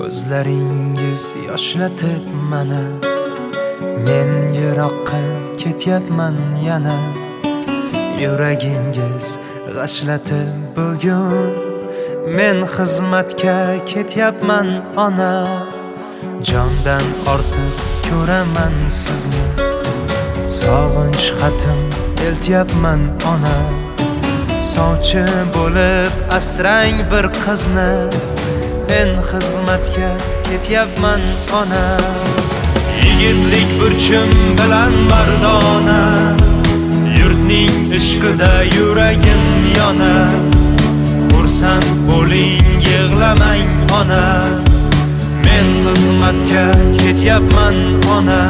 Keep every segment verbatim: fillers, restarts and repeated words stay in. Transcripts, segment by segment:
Ko'zlaringiz yoshlatib mana, men yiroqqa ketyapman yana. Yuragingiz g'ashlatib bugun, men xizmatga ketyapman ona. Jondan ortiq ko'raman sizni, sog'inch xatim eltyapman ona. Sovchi bo'lib asrang bir qizni, men xizmatga ketyapman ona. Yigitlik burchim bilan mardona, yurtning ishqida yuragim yona. Xursand bo'ling, yig'lamang ona, men xizmatga ketyapman ona.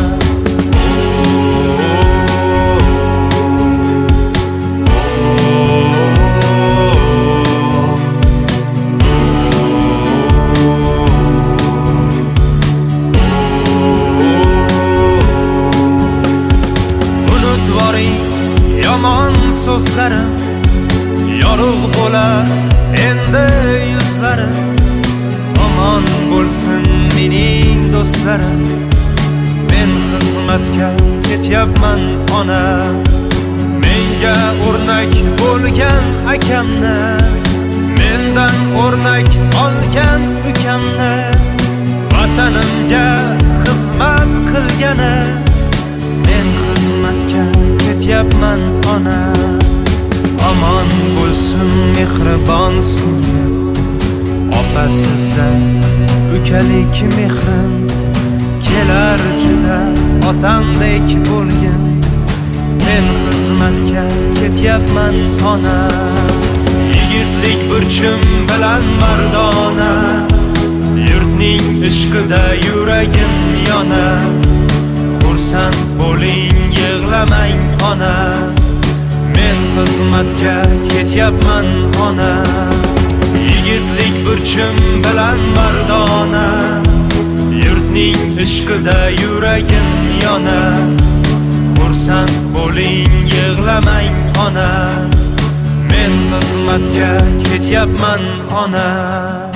Yomon so'zlarim yorug' bo'lar endi yuzlarim. Omon bo'lsin mening do'stlarim, men xizmatga ketyapman ona. Menga o'rnak bo'lgan akamni, mendan o'rnak olgan ukamni, vatanimga xizmat qilgani, men xizmatga ketyapman ona. Omon bo'lsin mehribon singlim, opa sizda ukalik mehrim. Kelar juda otamdek bo'lgin, men xizmatga ketyapman ona. Yigitlik burchim bilan mardona, yurtning ishqida yuragim yona. Xursand bo'ling, yig'lamang ona, men xizmatga ketyapman ona. Yigitlik burchim bilan mardona, yurtning ishqida yuragim yona. Xursand bo'ling, yig'lamang ona, men xizmatga ketyapman ona.